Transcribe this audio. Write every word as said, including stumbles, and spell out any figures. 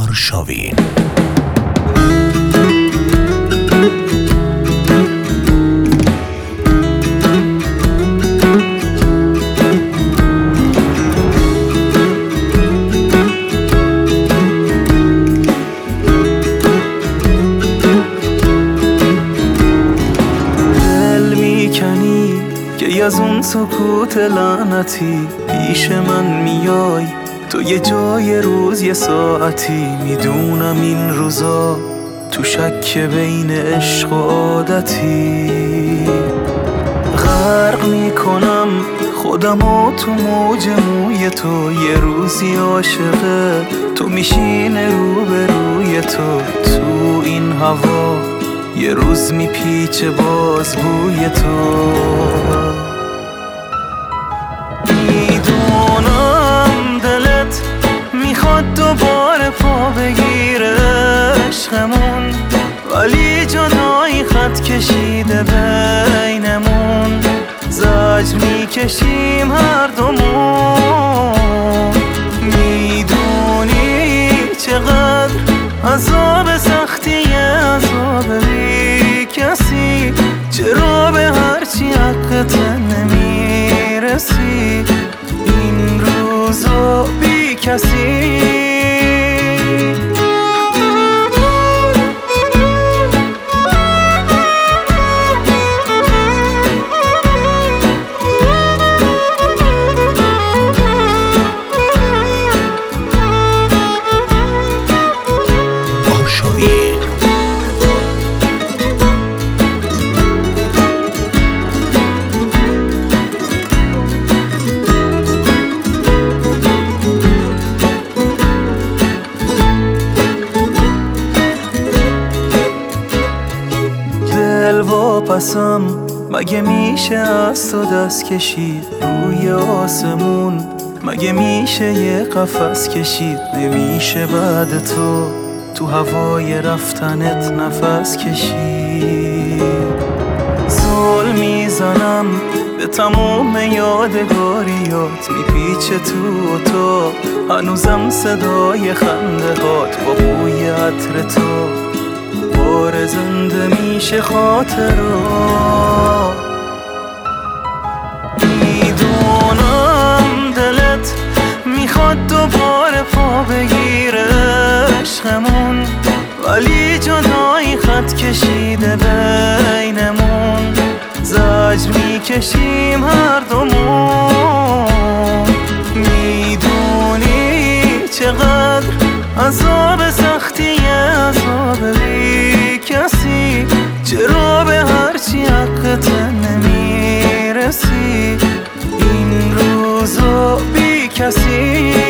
آرشاوین. از اون سکوت لعنتی پیش من میای تو، یه جای روز یه ساعتی. میدونم این روزا تو شک بین عشق و عادتی. غرق میکنم خودمو تو موج موی تو، یه روزی عاشقه تو میشینه رو به روی تو. تو این هوا یه روز میپیچه باز بوی تو. میدونم دلت میخواد دوباره پا بگیره عشقمون، ولی جدایی خط کشیده بینمون. زجر میکشیم هر دومون. میدونی چقدر عذاب سختیه، عذاب بی کسی. چرا به هرچی حقت نمیرسی این روزا بی کسی؟ واپسم مگه میشه از تو دست کشید روی آسمون؟ مگه میشه یه قفس کشید؟ نمیشه بعد تو تو هوای رفتنت نفس کشید. زل میزنم به تمام یادگاریات، میپیچه تو تو هنوزم صدای خنده هات با بوی عطر تو. بار زنده میشه خاطرات. میدونم دلت میخواد دوباره پا بگیره عشقمون، ولی جدایی خط کشیده بینمون. زجر میکشیم هر دومون. میدونی چقدر عذاب سختیه، عذاب بی کسی. چرا به هرچی حقت نمیرسی این روزا بی کسی؟